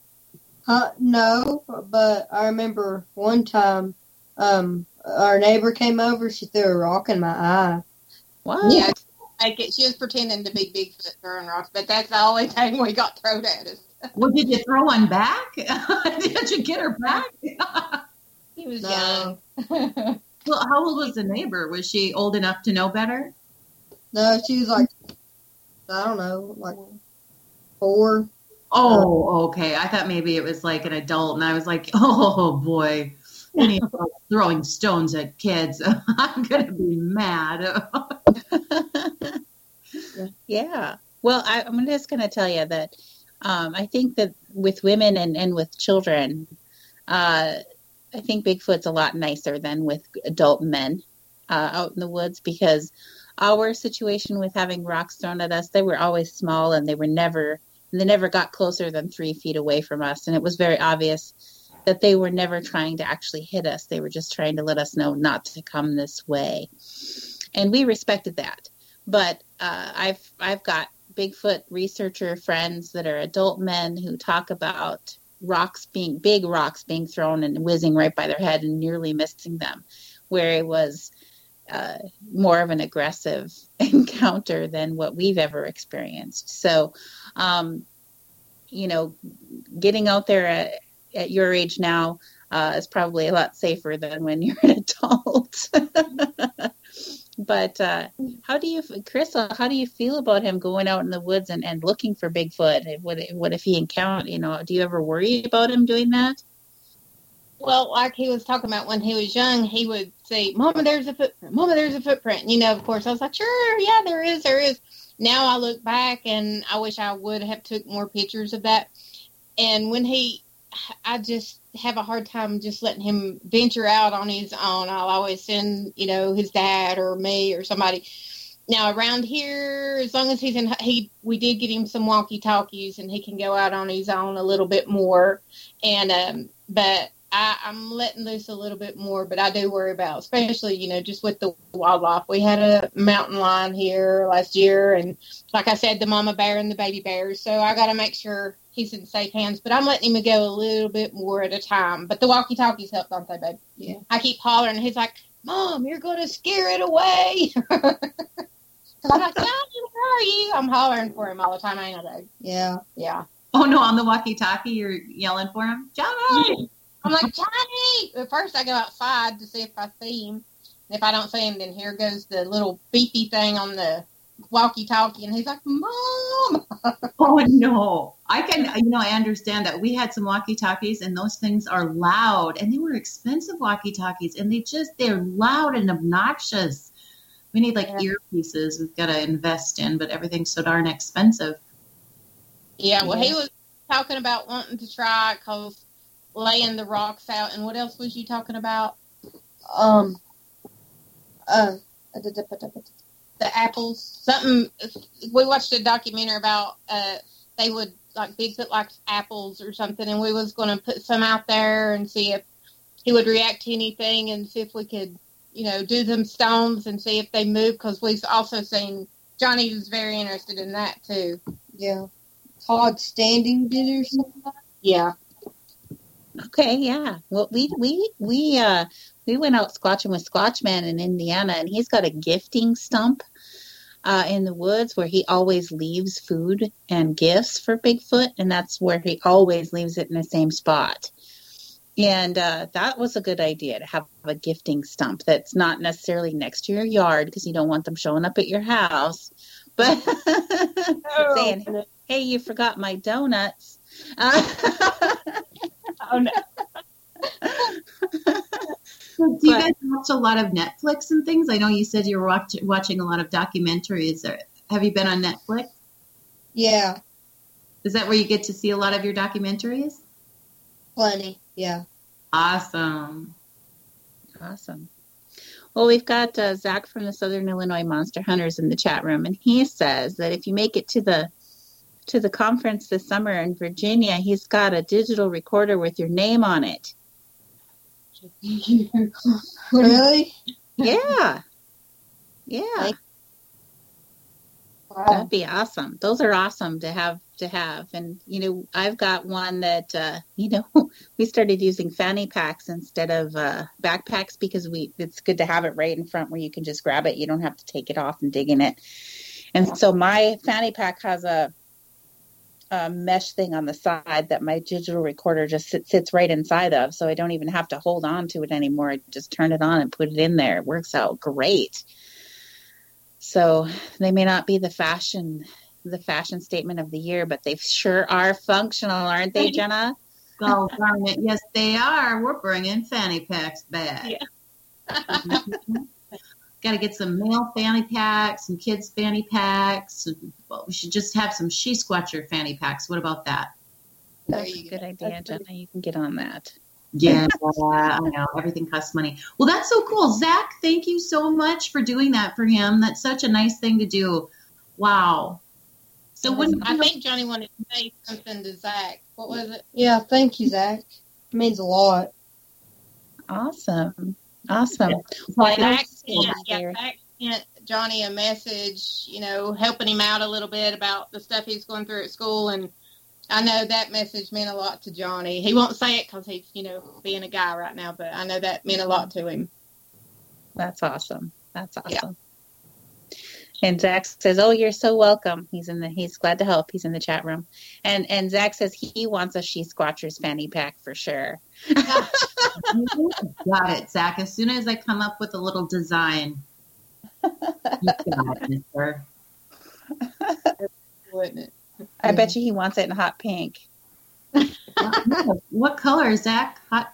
No, but I remember one time, our neighbor came over. She threw a rock in my eye. What? Yeah, she was pretending to be Bigfoot throwing rocks, but that's the only thing we got thrown at us. Well, did you throw one back? Did you get her back? He was young. Well, how old was the neighbor? Was she old enough to know better? No, she was like, I don't know, like 4. Oh, okay. I thought maybe it was like an adult, and I was like, oh boy. Any of us throwing stones at kids, I'm going to be mad. Yeah. Well, I'm just going to tell you that I think that with women and with children, I think Bigfoot's a lot nicer than with adult men out in the woods, because our situation with having rocks thrown at us, they were always small and they never got closer than 3 feet away from us. And it was very obvious that they were never trying to actually hit us. They were just trying to let us know not to come this way. And we respected that. But I've got Bigfoot researcher friends that are adult men who talk about big rocks being thrown and whizzing right by their head and nearly missing them, where it was more of an aggressive encounter than what we've ever experienced. So, getting out there at your age now is probably a lot safer than when you're an adult. But Crystal, how do you feel about him going out in the woods and looking for Bigfoot? What if he encountered, do you ever worry about him doing that? Well, like he was talking about when he was young, he would say, Mama, there's a footprint. Mama, there's a footprint. You know, of course, I was like, sure, yeah, there is. Now I look back and I wish I would have took more pictures of that. And I just have a hard time just letting him venture out on his own. I'll always send, his dad or me or somebody. Now around here, as long as we did get him some walkie-talkies and he can go out on his own a little bit more. And, but I'm letting loose a little bit more, but I do worry about, especially, just with the wildlife. We had a mountain lion here last year, and like I said, the mama bear and the baby bears. So I got to make sure he's in safe hands, but I'm letting him go a little bit more at a time. But the walkie-talkies help, don't they, babe? Yeah. I keep hollering, and he's like, Mom, you're going to scare it away. I'm like, Johnny, where are you? I'm hollering for him all the time, ain't I, babe? Yeah. Yeah. Oh, no, on the walkie-talkie, you're yelling for him? Johnny! I'm like, Johnny! At first, I go outside to see if I see him. And if I don't see him, then here goes the little beepy thing on the walkie-talkie. And he's like, Mom! Oh, no. I understand that. We had some walkie-talkies, and those things are loud. And they were expensive walkie-talkies. And they're loud and obnoxious. We need, earpieces we've got to invest in, but everything's so darn expensive. Yeah, well, he was talking about wanting to try because laying the rocks out. And what else was you talking about? The apples. Something. We watched a documentary about they would, Bigfoot likes apples or something, and we was going to put some out there and see if he would react to anything and see if we could, do them stones and see if they move, because we've also seen Johnny was very interested in that too. Yeah. Todd Standing did or something? Yeah. Okay, yeah. Well, we went out squatching with Squatchman in Indiana, and he's got a gifting stump in the woods where he always leaves food and gifts for Bigfoot, and that's where he always leaves it in the same spot. And that was a good idea, to have a gifting stump that's not necessarily next to your yard, because you don't want them showing up at your house, but saying, hey, you forgot my donuts. Oh, no. So do you guys watch a lot of Netflix and things? I know you said you were watching a lot of documentaries. Have you been on Netflix? Yeah. Is that where you get to see a lot of your documentaries? Plenty, yeah. Awesome. Well, we've got Zach from the Southern Illinois Monster Hunters in the chat room, and he says that if you make it to the conference this summer in Virginia, he's got a digital recorder with your name on it. Really? Yeah. Wow. That'd be awesome. Those are awesome to have. And, I've got one that, we started using fanny packs instead of backpacks, because it's good to have it right in front where you can just grab it. You don't have to take it off and dig in it. And so my fanny pack has a mesh thing on the side that my digital recorder just sits right inside of, so I don't even have to hold on to it anymore. I just turn it on and put it in there. It works out great. So they may not be the fashion statement of the year, but they sure are functional, aren't they, Jenna? Oh, darn it. Yes, they are. We're bringing fanny packs back. Yeah. Got to get some male fanny packs, some kids fanny packs. Well, we should just have some She-Squatcher fanny packs. What about that? That's a good idea, Jenna. You can get on that. Yeah, I know. Everything costs money. Well, that's so cool. Zach, thank you so much for doing that for him. That's such a nice thing to do. Wow. So I think Johnny wanted to say something to Zach. What was it? Yeah, thank you, Zach. It means a lot. Awesome. Zach sent Johnny a message, helping him out a little bit about the stuff he's going through at school, and I know that message meant a lot to Johnny. He won't say it because he's, being a guy right now, but I know that meant a lot to him. That's awesome. Yeah. And Zach says, "Oh, you're so welcome." He's glad to help. He's in the chat room. And Zach says he wants a She-Squatcher's fanny pack for sure. Got it, Zach. As soon as I come up with a little design, you got it, mister. Wouldn't it? I bet you he wants it in hot pink. What color, Zach? Hot pink?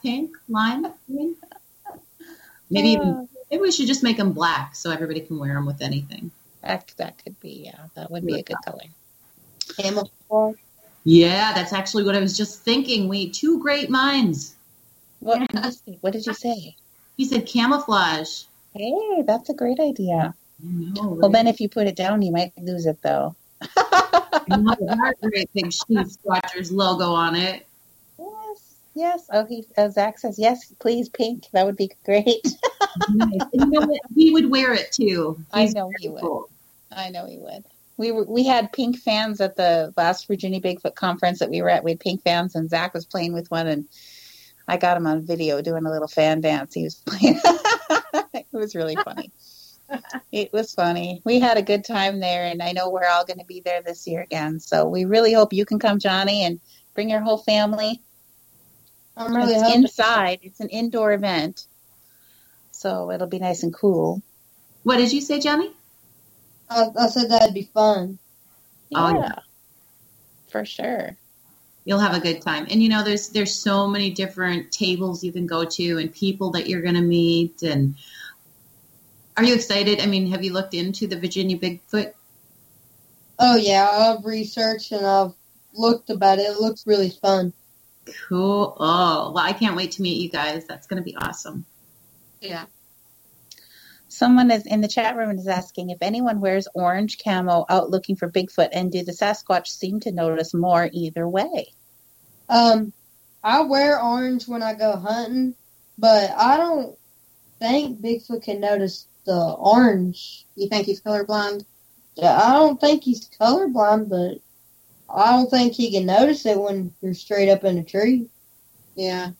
lime? Maybe we should just make them black so everybody can wear them with anything. That could be, yeah. That would be a good color. Camouflage. Yeah, that's actually what I was just thinking. Two great minds. What did you say? He said camouflage. Hey, that's a great idea. No, well, then if you put it down, you might lose it, though. Our great big Chiefs Watchers logo on it. Yes. Oh, Zach says, yes, please, pink. That would be great. Nice. And you know what? He would wear it, too. I know he would. We had pink fans at the last Virginia Bigfoot conference that we were at. We had pink fans, and Zach was playing with one, and I got him on video doing a little fan dance. He was playing. It was really funny. It was funny. We had a good time there, and I know we're all going to be there this year again. So we really hope you can come, Johnny, and bring your whole family. I'm really it's hoping. Inside. It's an indoor event, so it'll be nice and cool. What did you say, Johnny? I said that'd be fun. Yeah, for sure. You'll have a good time. And, you know, there's so many different tables you can go to and people that you're going to meet. And are you excited? I mean, have you looked into the Virginia Bigfoot? Oh, yeah. I've researched and I've looked about it. It looks really fun. Cool. Oh, well, I can't wait to meet you guys. That's going to be awesome. Yeah. Someone is in the chat room and is asking if anyone wears orange camo out looking for Bigfoot, and do the Sasquatch seem to notice more either way? I wear orange when I go hunting, but I don't think Bigfoot can notice the orange. You think he's colorblind? I don't think he's colorblind, but I don't think he can notice it when you're straight up in a tree. Yeah.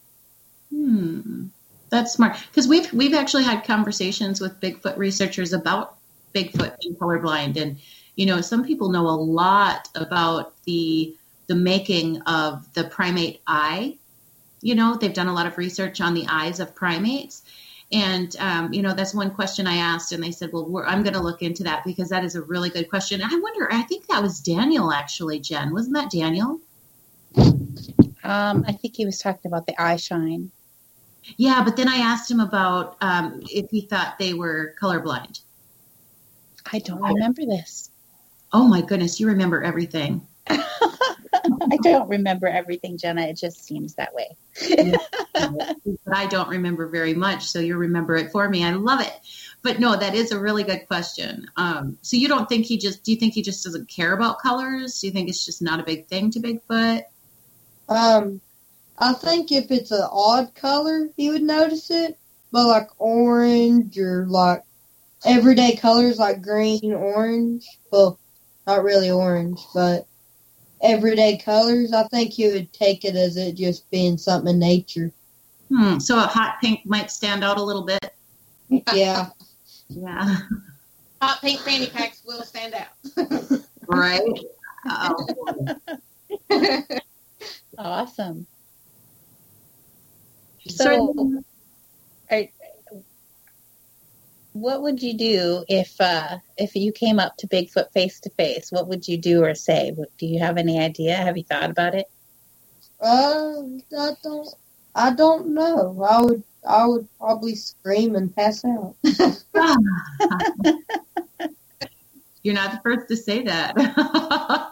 That's smart. Because we've actually had conversations with Bigfoot researchers about Bigfoot being colorblind. And, you know, some people know a lot about the making of the primate eye. You know, they've done a lot of research on the eyes of primates. And, you know, that's one question I asked. And they said, well, I'm going to look into that because that is a really good question. I wonder, I think that was Daniel, actually, Jen. Wasn't that Daniel? I think he was talking about the eye shine. Yeah, but then I asked him about if he thought they were colorblind. I don't remember this. Oh, my goodness. You remember everything. I don't remember everything, Jenna. It just seems that way. But I don't remember very much, so you remember it for me. I love it. But no, that is a really good question. So you don't think do you think he just doesn't care about colors? Do you think it's just not a big thing to Bigfoot? I think if it's an odd color, he would notice it. But like orange or like everyday colors like green, orange. Well, not really orange, but everyday colors, I think he would take it as it just being something in nature. So a hot pink might stand out a little bit? Yeah. Yeah. Hot pink fanny packs will stand out. Right? Awesome. So, what would you do if you came up to Bigfoot face to face? What would you do or say? Do you have any idea? Have you thought about it? I don't know. I would probably scream and pass out. You're not the first to say that.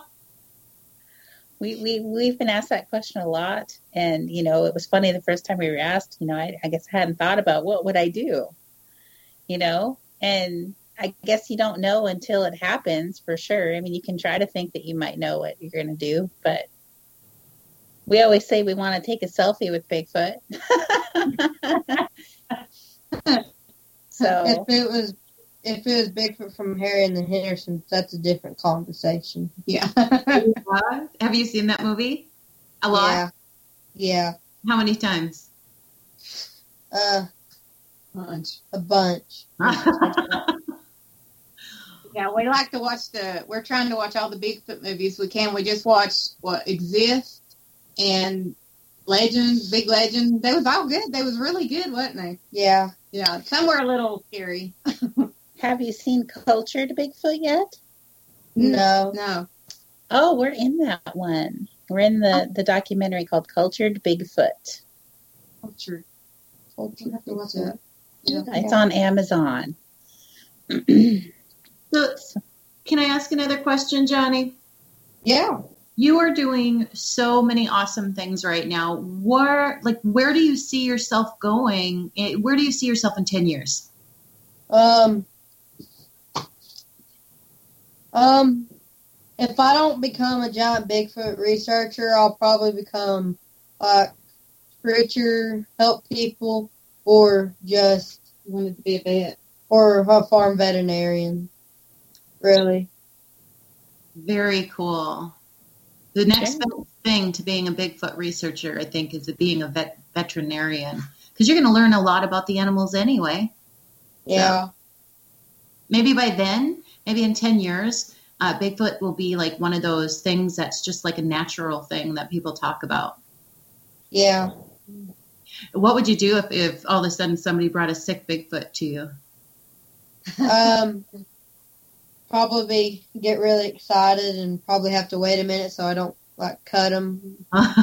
We've been asked that question a lot, and you know, it was funny the first time we were asked. You know, I guess I hadn't thought about what would I do. You know, and I guess you don't know until it happens for sure. I mean, you can try to think that you might know what you're going to do, but we always say we want to take a selfie with Bigfoot. So if it was Bigfoot from Harry and the Hendersons, that's a different conversation. Yeah. Have you seen that movie? A lot? Yeah. How many times? A bunch. Yeah, we like to watch we're trying to watch all the Bigfoot movies we can. We just watched Exist and Legend, Big Legend. They was all good. They was really good, wasn't they? Yeah. Yeah. Some were a little scary. Have you seen Cultured Bigfoot yet? No. Oh, we're in that one. We're in the documentary called Cultured Bigfoot. Culture. Yeah. It's on Amazon. So, can I ask another question, Johnny? Yeah. You are doing so many awesome things right now. Where do you see yourself going? Where do you see yourself in 10 years? If I don't become a giant Bigfoot researcher, I'll probably become like preacher, help people, or just wanted to be a vet or a farm veterinarian. Really. Very cool. The next best thing to being a Bigfoot researcher, I think, is being a veterinarian, because you're going to learn a lot about the animals anyway. Yeah. So maybe by then, maybe in 10 years, Bigfoot will be like one of those things that's just like a natural thing that people talk about. Yeah. What would you do if all of a sudden somebody brought a sick Bigfoot to you? Probably get really excited and probably have to wait a minute so I don't like cut him.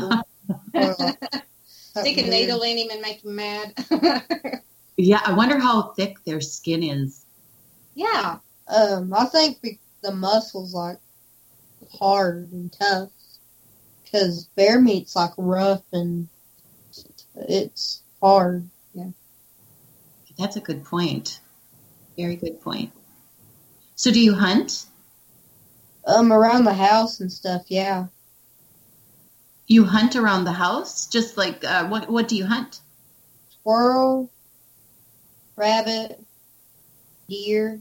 Stick a needle in him and make him mad. Yeah, I wonder how thick their skin is. Yeah. I think the muscles like hard and tough because bear meat's like rough and it's hard. Yeah. That's a good point. Very good point. So do you hunt? Around the house and stuff, yeah. You hunt around the house? Just like, what do you hunt? Squirrel, rabbit, deer.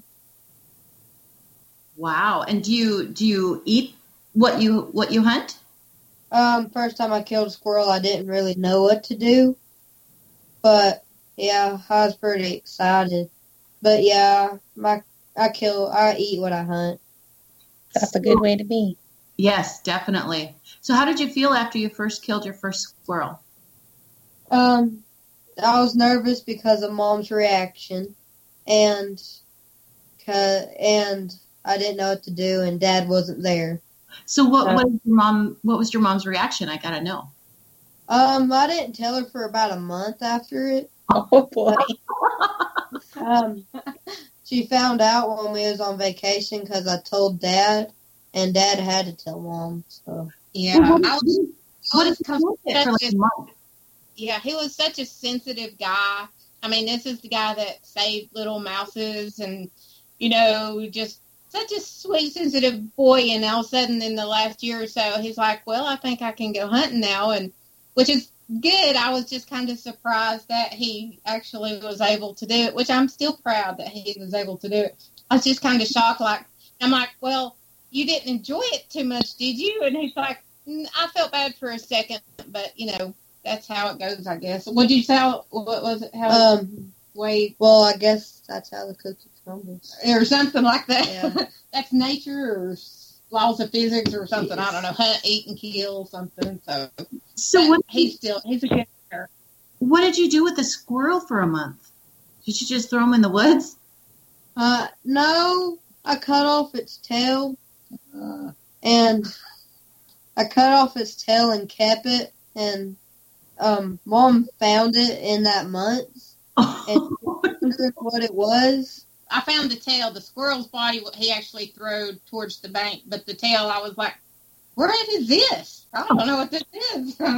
Wow. And do you eat what you hunt? First time I killed a squirrel, I didn't really know what to do. But, yeah, I was pretty excited. But, yeah, I eat what I hunt. That's a good way to be. Yes, definitely. So how did you feel after you first killed your first squirrel? I was nervous because of Mom's reaction, and I didn't know what to do, and Dad wasn't there. So what was your mom's reaction? I gotta know. I didn't tell her for about a month after it. Oh boy. She found out when we was on vacation because I told Dad, and Dad had to tell Mom. So yeah, Yeah, he was such a sensitive guy. I mean, this is the guy that saved little mouses, and just such a sweet, sensitive boy. And all of a sudden, in the last year or so, he's like, "Well, I think I can go hunting now," and which is good. I was just kind of surprised that he actually was able to do it, which I'm still proud that he was able to do it. I was just kind of shocked. I'm like, well, you didn't enjoy it too much, did you? And he's like, I felt bad for a second, but that's how it goes, I guess. What did you say? What was it? How? Well, I guess that's how the cookie crumbles, or something like that. Yeah. That's nature or laws of physics or something. I don't know. Hunt, eat, and kill something. So he's a good player. What did you do with the squirrel for a month? Did you just throw him in the woods? No, I cut off its tail, and kept it, and Mom found it in that month, and wondered what it was. I found the tail. The squirrel's body, he actually threw towards the bank, but the tail, I was like, where is this? I don't know what this is. So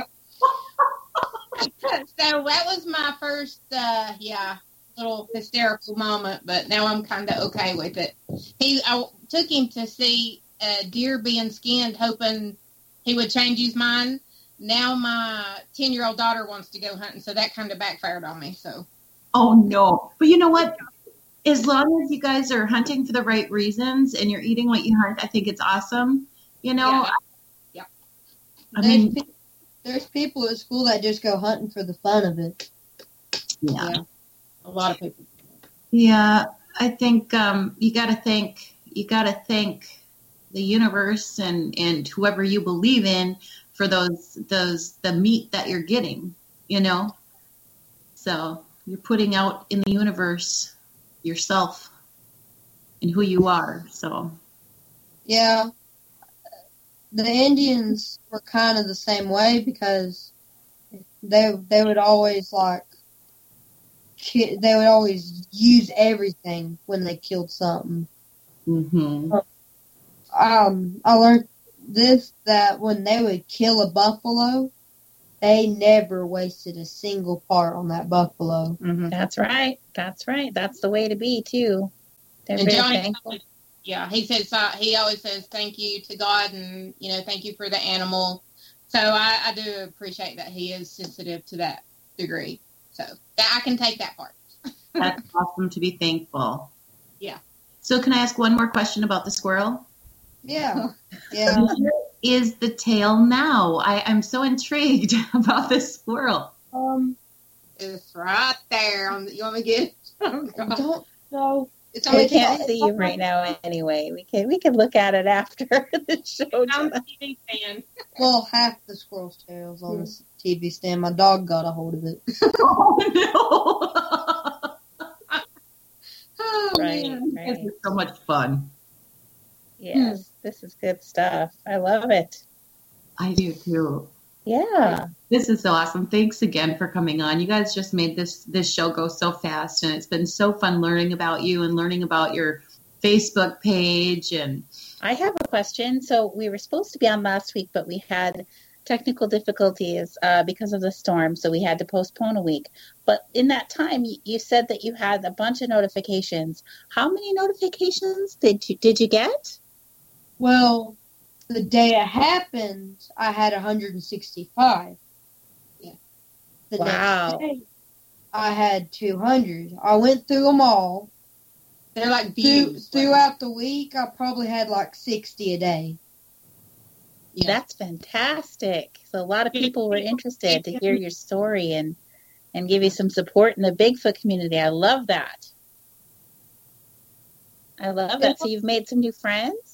that was my first, little hysterical moment, but now I'm kind of okay with it. I took him to see a deer being skinned, hoping he would change his mind. Now my 10-year-old daughter wants to go hunting, so that kind of backfired on me. So. Oh, no. But you know what? As long as you guys are hunting for the right reasons and you're eating what you hunt, I think it's awesome. Yeah. I mean, there's people at school that just go hunting for the fun of it. Yeah. A lot of people. Yeah, I think you got to thank the universe and whoever you believe in for the meat that you're getting, So you're putting out in the universe yourself and who you are. So yeah, the Indians were kind of the same way because they would always they would always use everything when they killed something. Mm-hmm. I learned that when they would kill a buffalo, they never wasted a single part on that buffalo. Mm-hmm. That's right. That's the way to be too. They're and very Johnny, thankful. Yeah, he says he always says thank you to God and thank you for the animal. So I do appreciate that he is sensitive to that degree. So I can take that part. That's awesome to be thankful. Yeah. So can I ask one more question about the squirrel? Yeah. Where is the tail now? I'm so intrigued about this squirrel. It's right there. You want me to get it? Oh, I don't know. We can't see you right now anyway. We can look at it after the show. I'm a TV fan. Well, half the squirrel's tail's on the TV stand. My dog got a hold of it. Oh, no. Right. This is so much fun. Yes, this is good stuff. I love it. I do too. Yeah. This is so awesome. Thanks again for coming on. You guys just made this show go so fast, and it's been so fun learning about you and learning about your Facebook page. And I have a question. So we were supposed to be on last week, but we had technical difficulties because of the storm, so we had to postpone a week. But in that time, you said that you had a bunch of notifications. How many notifications did you get? Well, the day it happened, I had 165. Yeah. The Wow. next day, I had 200. I went through them all. They're like views. Throughout the week, I probably had like 60 a day. Yeah. That's fantastic. So a lot of people were interested to hear your story and give you some support in the Bigfoot community. I love that. So you've made some new friends?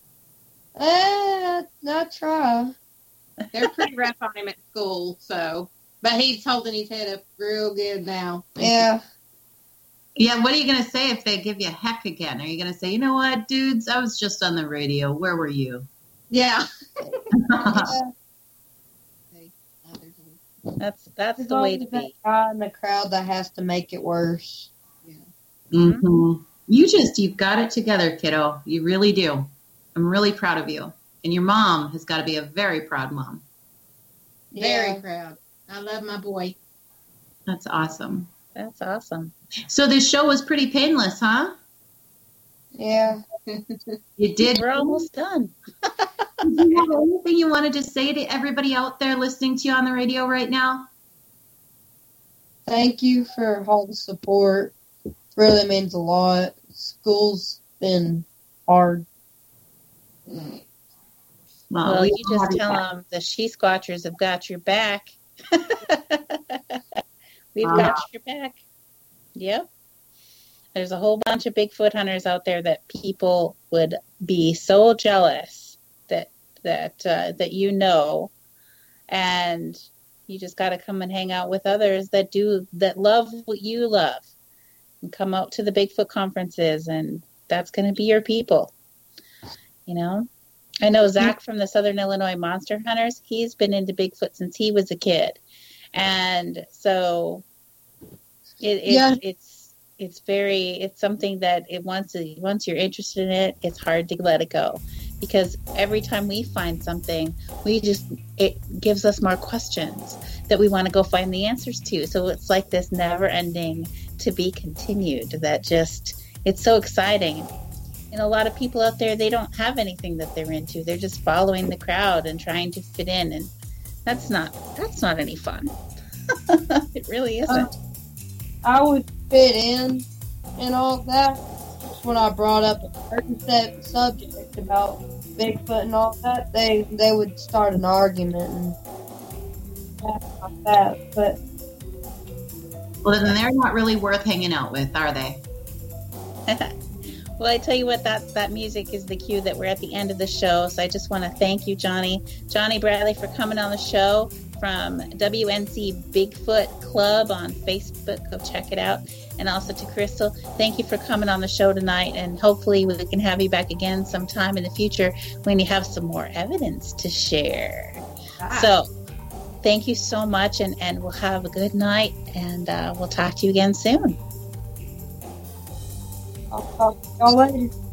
I try. They're pretty rough on him at school, but he's holding his head up real good now. Yeah. Yeah, what are you going to say if they give you a heck again? Are you going to say, you know what, dudes, I was just on the radio. Where were you? Yeah. That's the way to be. Guy in the crowd that has to make it worse. Yeah. Mm-hmm. You've got it together, kiddo. You really do. I'm really proud of you. And your mom has got to be a very proud mom. Very proud. I love my boy. That's awesome. That's awesome. So this show was pretty painless, huh? Yeah. You did. We're almost done. Do you have anything you wanted to say to everybody out there listening to you on the radio right now? Thank you for all the support. Really means a lot. School's been hard. Well, you just tell them the She Squatchers have got your back. We've got your back. Yep. There's a whole bunch of Bigfoot hunters out there that people would be so jealous that you know, and you just got to come and hang out with others that love what you love, and come out to the Bigfoot conferences, and that's going to be your people. You know, I know Zach from the Southern Illinois Monster Hunters. He's been into Bigfoot since he was a kid, and so it's something that once you're interested in it, it's hard to let it go, because every time we find something, it gives us more questions that we want to go find the answers to. So it's like this never-ending to be continued. It's so exciting. And a lot of people out there, they don't have anything that they're into. They're just following the crowd and trying to fit in, and that's not any fun. It really isn't. I would fit in and all that. When I brought up a certain subject about Bigfoot and all that, they would start an argument and stuff like that. But well, then they're not really worth hanging out with, are they? Well, I tell you what, that music is the cue that we're at the end of the show. So I just want to thank you, Johnny Bradley, for coming on the show from WNC Bigfoot Club on Facebook. Go check it out. And also to Crystal, thank you for coming on the show tonight. And hopefully we can have you back again sometime in the future when you have some more evidence to share. So thank you so much, and we'll have a good night, and we'll talk to you again soon. I'll talk to y'all later.